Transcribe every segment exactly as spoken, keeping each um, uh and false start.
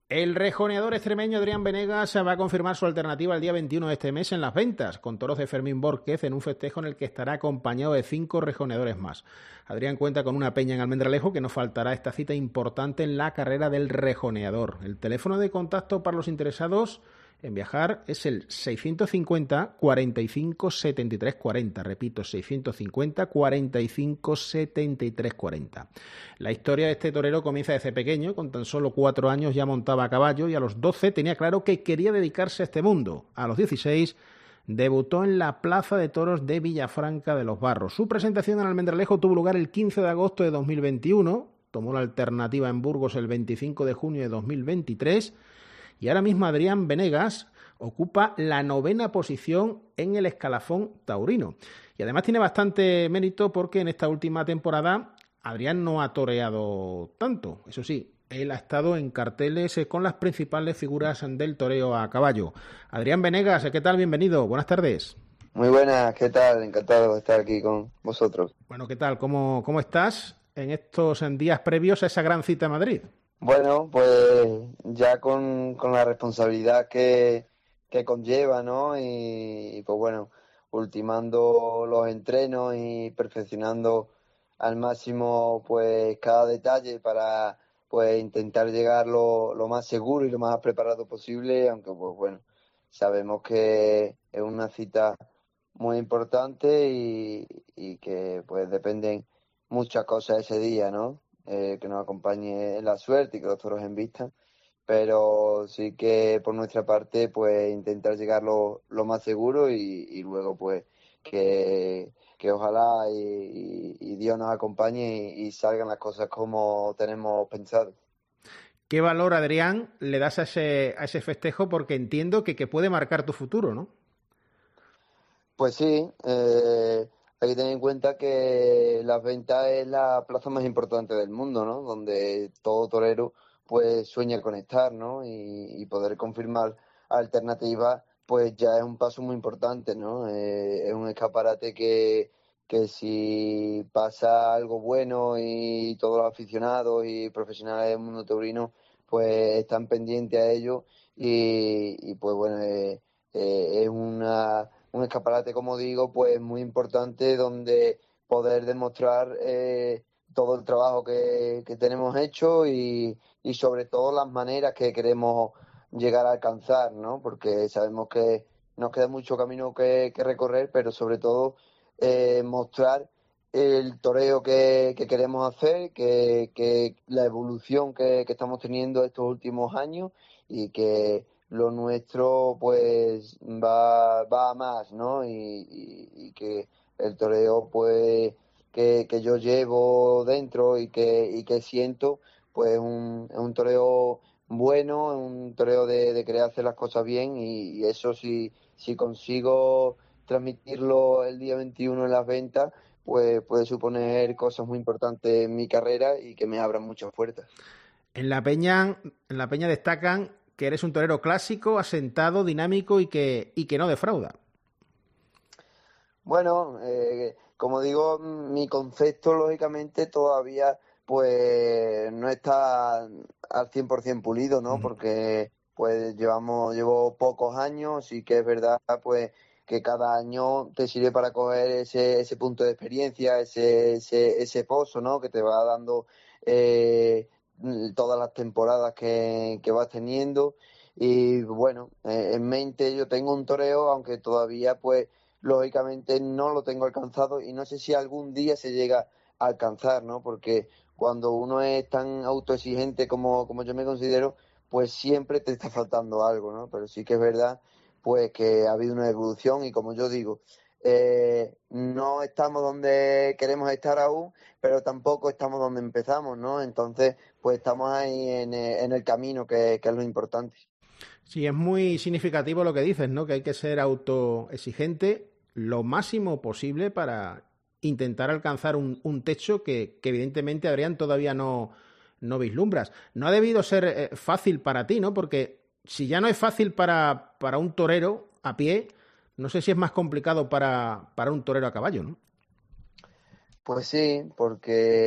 El rejoneador extremeño Adrián Venegas va a confirmar su alternativa el día veintiuno de este mes en las ventas, con toros de Fermín Bórquez en un festejo en el que estará acompañado de cinco rejoneadores más. Adrián cuenta con una peña en Almendralejo que no faltará esta cita importante en la carrera del rejoneador. El teléfono de contacto para los interesados en viajar es el seiscientos cincuenta, cuarenta y cinco, setenta y tres cuarenta. Repito, seiscientos cincuenta, cuarenta y cinco, setenta y tres cuarenta. La historia de este torero comienza desde pequeño. Con tan solo cuatro años ya montaba a caballo y a los doce tenía claro que quería dedicarse a este mundo. A los dieciséis debutó en la Plaza de Toros de Villafranca de los Barros. Su presentación en Almendralejo tuvo lugar el quince de agosto de dos mil veintiuno. Tomó la alternativa en Burgos el veinticinco de junio de dos mil veintitrés. Y ahora mismo Adrián Venegas ocupa la novena posición en el escalafón taurino. Y además tiene bastante mérito porque en esta última temporada Adrián no ha toreado tanto. Eso sí, él ha estado en carteles con las principales figuras del toreo a caballo. Adrián Venegas, ¿qué tal? Bienvenido. Buenas tardes. Muy buenas, ¿qué tal? Encantado de estar aquí con vosotros. Bueno, ¿qué tal? ¿Cómo, cómo estás en estos en días previos a esa gran cita en Madrid? Bueno, pues ya con, con la responsabilidad que, que conlleva, ¿no? Y, y pues bueno, ultimando los entrenos y perfeccionando al máximo pues cada detalle para pues intentar llegar lo, lo más seguro y lo más preparado posible, aunque pues bueno, sabemos que es una cita muy importante y, y que pues dependen muchas cosas ese día, ¿no? Eh, que nos acompañe la suerte y que los toros embistan, pero sí que por nuestra parte pues intentar llegar lo, lo más seguro y, y luego pues que, que ojalá y, y Dios nos acompañe y, y salgan las cosas como tenemos pensado. ¿Qué valor, Adrián, le das a ese, a ese festejo? Porque entiendo que, que puede marcar tu futuro, ¿no? Pues sí, eh, hay que tener en cuenta que Las Ventas es la plaza más importante del mundo, ¿no? Donde todo torero pues sueña con estar, ¿no? Y, y poder confirmar alternativas pues ya es un paso muy importante, ¿no? Eh, es un escaparate que, que si pasa algo bueno y todos los aficionados y profesionales del mundo taurino pues están pendientes a ello y, y pues bueno, eh, eh, es una un escaparate, como digo, pues muy importante donde poder demostrar eh, todo el trabajo que, que tenemos hecho y, y sobre todo las maneras que queremos llegar a alcanzar, ¿no? Porque sabemos que nos queda mucho camino que, que recorrer, pero sobre todo eh, mostrar el toreo que, que queremos hacer, que, que la evolución que, que estamos teniendo estos últimos años y que lo nuestro pues va, va a más, ¿no? Y, y, y que el toreo pues que, que yo llevo dentro y que, y que siento pues un, es un toreo bueno, un toreo de, de querer hacer las cosas bien y, y eso si, si consigo transmitirlo el día veintiuno en las ventas pues puede suponer cosas muy importantes en mi carrera y que me abran muchas puertas. En la Peña, en la Peña destacan que eres un torero clásico, asentado, dinámico y que, y que no defrauda. Bueno, eh, como digo, mi concepto lógicamente todavía pues no está al cien por ciento pulido, ¿no? Uh-huh. Porque pues llevamos, llevo pocos años y que es verdad pues que cada año te sirve para coger ese, ese punto de experiencia, ese, ese, ese pozo, ¿no? Que te va dando eh, todas las temporadas que, que vas teniendo. Y bueno, eh, en mente yo tengo un toreo, aunque todavía pues lógicamente no lo tengo alcanzado y no sé si algún día se llega a alcanzar, ¿no? Porque cuando uno es tan autoexigente como, como yo me considero, pues siempre te está faltando algo, ¿no? Pero sí que es verdad, pues que ha habido una evolución y como yo digo, eh, no estamos donde queremos estar aún, pero tampoco estamos donde empezamos, ¿no? Entonces, pues estamos ahí en, en el camino, que, que es lo importante. Sí, es muy significativo lo que dices, ¿no? Que hay que ser autoexigente lo máximo posible para intentar alcanzar un, un techo que, que evidentemente Adrián todavía no, no vislumbras. No ha debido ser eh, fácil para ti, ¿no? Porque si ya no es fácil para, para un torero a pie, no sé si es más complicado para, para un torero a caballo, ¿no? Pues sí, porque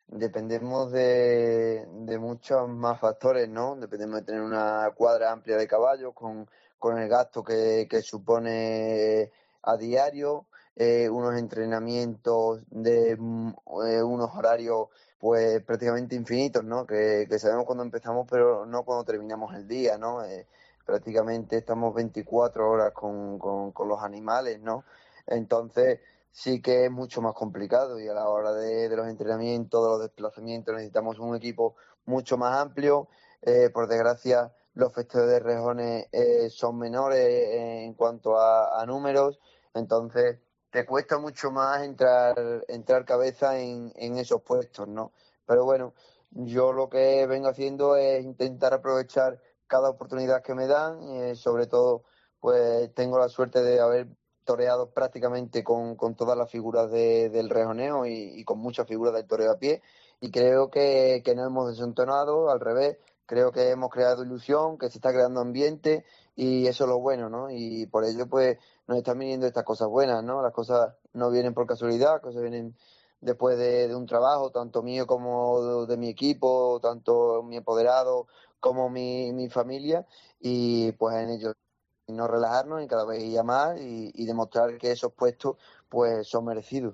dependemos de, de muchos más factores, ¿no? Dependemos de tener una cuadra amplia de caballos con, con el gasto que, que supone a diario, eh, unos entrenamientos de mm, eh, unos horarios pues prácticamente infinitos, ¿no? Que, que sabemos cuándo empezamos, pero no cuándo terminamos el día, ¿no? Eh, prácticamente estamos veinticuatro horas con, con, con los animales, ¿no? Entonces sí que es mucho más complicado y a la hora de, de los entrenamientos, de los desplazamientos, necesitamos un equipo mucho más amplio. Eh, por desgracia, los festejos de rejones eh, son menores eh, en cuanto a, a números, entonces te cuesta mucho más entrar entrar cabeza en, en esos puestos, ¿no? Pero bueno, yo lo que vengo haciendo es intentar aprovechar cada oportunidad que me dan, eh, sobre todo, pues tengo la suerte de haber toreado prácticamente con, con todas las figuras de, del rejoneo y, y con muchas figuras del toreo a pie, y creo que, que no hemos desentonado, al revés, creo que hemos creado ilusión, que se está creando ambiente y eso es lo bueno, ¿no? Y por ello, pues, nos están viniendo estas cosas buenas, ¿no? Las cosas no vienen por casualidad, las cosas vienen después de, de un trabajo, tanto mío como de, de mi equipo, tanto mi apoderado como mi, mi familia, y pues en ello no relajarnos y cada vez ir a más y, y demostrar que esos puestos pues son merecidos.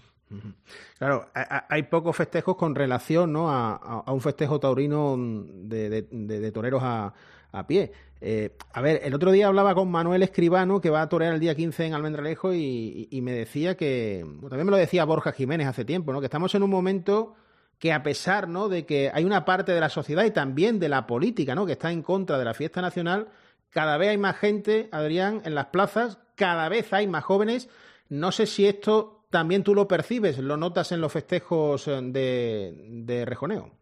Claro, hay pocos festejos con relación, ¿no?, a, a un festejo taurino de, de, de, de toreros a, a pie. Eh, a ver, el otro día hablaba con Manuel Escribano, que va a torear el día quince en Almendralejo, y, y me decía que, bueno, también me lo decía Borja Jiménez hace tiempo, ¿no?, que estamos en un momento que, a pesar, ¿no?, de que hay una parte de la sociedad y también de la política, ¿no?, que está en contra de la fiesta nacional, cada vez hay más gente, Adrián, en las plazas, cada vez hay más jóvenes. No sé si esto también tú lo percibes, lo notas en los festejos de, de rejoneo.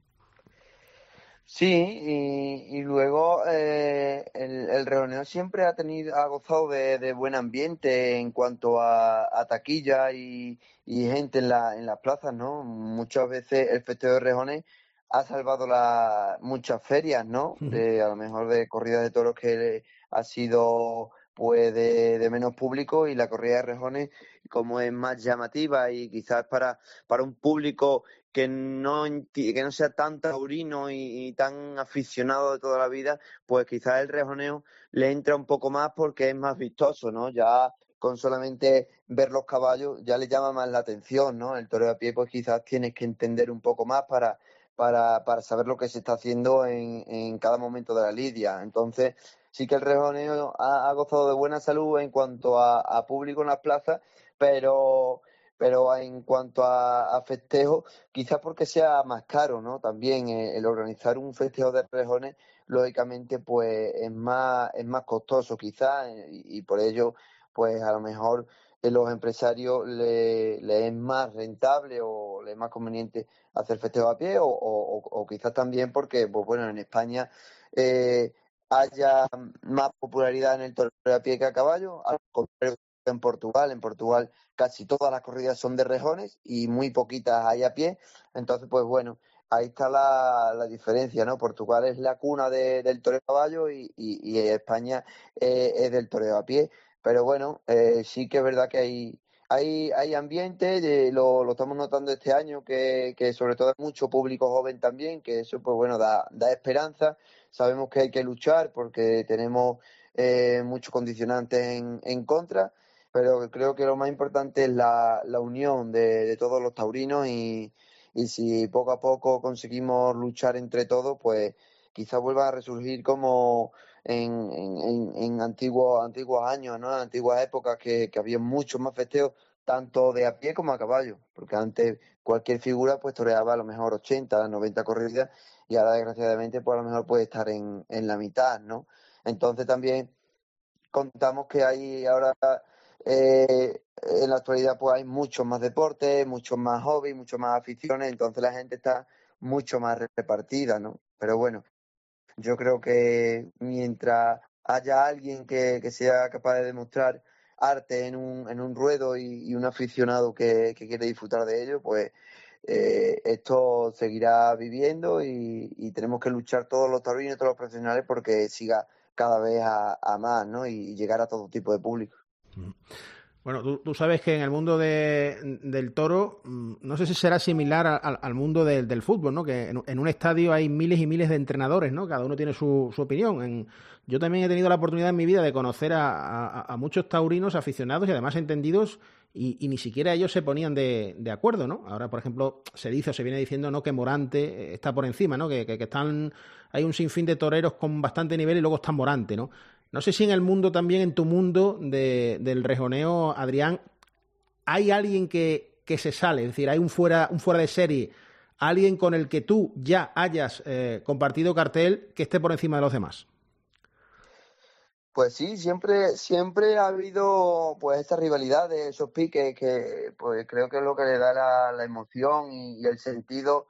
Sí, y, y luego eh, el, el rejoneo siempre ha tenido, ha gozado de, de buen ambiente en cuanto a, a taquilla y, y gente en la, en las plazas, ¿no? Muchas veces el festejo de rejones ha salvado la, muchas ferias, ¿no? De, a lo mejor de corridas de toros que ha sido pues de, de menos público, y la corrida de rejones, como es más llamativa y quizás para, para un público que no, que no sea tan taurino y, y tan aficionado de toda la vida, pues quizás el rejoneo le entra un poco más porque es más vistoso, ¿no? Ya con solamente ver los caballos ya le llama más la atención, ¿no? El toreo a pie, pues quizás tienes que entender un poco más para, para, para saber lo que se está haciendo en, en cada momento de la lidia. Entonces, sí que el rejoneo ha, ha gozado de buena salud en cuanto a, a público en las plazas, pero pero en cuanto a, a festejos, quizás porque sea más caro, ¿no? También eh, el organizar un festejo de rejones, lógicamente, pues es más, es más costoso quizás, eh, y, y por ello, pues a lo mejor a los empresarios le, le es más rentable o le es más conveniente hacer festejo a pie, o, o, o quizás también porque, pues bueno, en España eh, haya más popularidad en el toreo a pie que a caballo, al contrario en Portugal. En Portugal casi todas las corridas son de rejones y muy poquitas hay a pie. Entonces, pues bueno, ahí está la, la diferencia, ¿no? Portugal es la cuna de, del toreo a caballo y, y, y España eh, es del toreo a pie. Pero bueno, eh, sí que es verdad que hay, hay, hay ambiente, eh, lo, lo estamos notando este año, que, que sobre todo hay mucho público joven también, que eso, pues bueno, da, da esperanza. Sabemos que hay que luchar porque tenemos eh, muchos condicionantes en, en contra, pero creo que lo más importante es la, la unión de, de todos los taurinos, y, y si poco a poco conseguimos luchar entre todos, pues quizás vuelva a resurgir como en, en, en antiguos, antiguos años, ¿no? En antiguas épocas que, que había muchos más festejos, tanto de a pie como a caballo, porque antes cualquier figura pues toreaba a lo mejor ochenta, noventa corridas, y ahora desgraciadamente pues a lo mejor puede estar en, en la mitad, ¿no? Entonces también contamos que hay ahora, eh, en la actualidad, pues hay muchos más deportes, muchos más hobbies, muchos más aficiones, entonces la gente está mucho más repartida, ¿no? Pero bueno, yo creo que mientras haya alguien que, que sea capaz de demostrar arte en un, en un ruedo, y, y un aficionado que, que quiere disfrutar de ello, pues eh, esto seguirá viviendo, y, y tenemos que luchar todos los taurinos, todos los profesionales, porque siga cada vez a, a más, ¿no? Y llegar a todo tipo de público. Bueno, tú, tú sabes que en el mundo de, del toro, no sé si será similar a, a, al mundo de, del fútbol, ¿no? Que en, en un estadio hay miles y miles de entrenadores, ¿no? Cada uno tiene su, su opinión. En, yo también he tenido la oportunidad en mi vida de conocer a, a, a muchos taurinos aficionados y además entendidos y, y ni siquiera ellos se ponían de, de acuerdo, ¿no? Ahora, por ejemplo, se dice o se viene diciendo, ¿no? Que Morante está por encima, ¿no? Que, que, que están, hay un sinfín de toreros con bastante nivel y luego está Morante, ¿no? No sé si en el mundo también, en tu mundo de, del rejoneo, Adrián, hay alguien que, que se sale, es decir, hay un fuera, un fuera de serie, alguien con el que tú ya hayas eh, compartido cartel que esté por encima de los demás. Pues sí, siempre, siempre ha habido pues esta rivalidad de esos piques que pues creo que es lo que le da la, la emoción y, y el sentido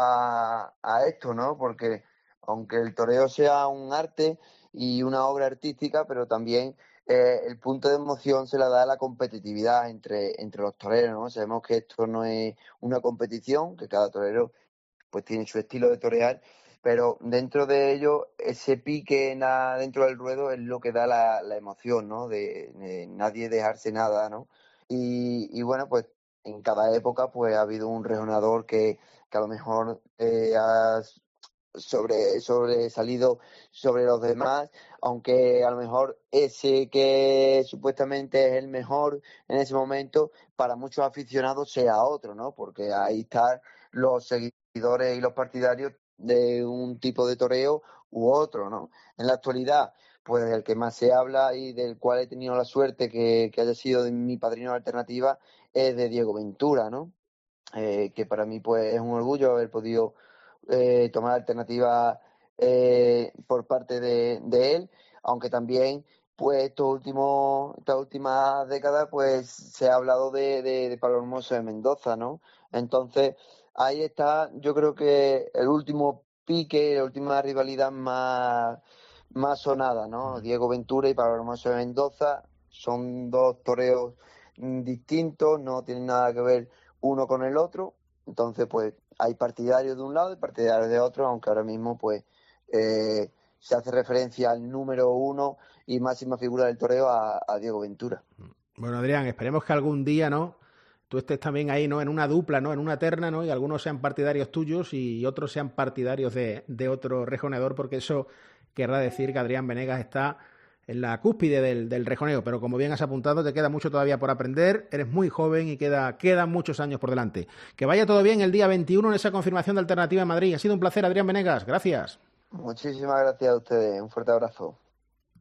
a, a esto, ¿no? Porque aunque el toreo sea un arte y una obra artística, pero también eh, el punto de emoción se la da la competitividad entre, entre los toreros, ¿no? Sabemos que esto no es una competición, que cada torero pues tiene su estilo de torear, pero dentro de ello, ese pique en la, dentro del ruedo es lo que da la, la emoción, ¿no? De, de nadie dejarse nada, ¿no? Y, y bueno, pues en cada época pues ha habido un rejonador que, que a lo mejor eh, ha sobre, sobresalido sobre los demás, aunque a lo mejor ese que supuestamente es el mejor en ese momento, para muchos aficionados sea otro, ¿no? Porque ahí están los seguidores y los partidarios de un tipo de toreo u otro, ¿no? En la actualidad, pues el que más se habla y del cual he tenido la suerte que, que haya sido de mi padrino de alternativa es de Diego Ventura, ¿no? Eh, que para mí pues es un orgullo haber podido eh, tomar alternativas eh, por parte de, de él, aunque también pues estos últimos, estas últimas décadas pues se ha hablado de, de, de Pablo Hermoso de Mendoza, ¿no? Entonces ahí está, yo creo que el último pique, la última rivalidad más, más sonada, ¿no? Diego Ventura y Pablo Hermoso de Mendoza son dos toreos distintos, no tienen nada que ver uno con el otro, entonces pues hay partidarios de un lado y partidarios de otro, aunque ahora mismo pues eh, se hace referencia al número uno y máxima figura del toreo a, a Diego Ventura. Bueno, Adrián, esperemos que algún día, ¿no?, tú estés también ahí, ¿no?, en una dupla, ¿no?, en una terna, ¿no?, y algunos sean partidarios tuyos y otros sean partidarios de, de otro rejoneador, porque eso querrá decir que Adrián Venegas está en la cúspide del, del rejoneo, pero como bien has apuntado, te queda mucho todavía por aprender, eres muy joven y queda, quedan muchos años por delante. Que vaya todo bien el día veintiuno en esa confirmación de Alternativa en Madrid. Ha sido un placer, Adrián Venegas. Gracias. Muchísimas gracias a ustedes. Un fuerte abrazo.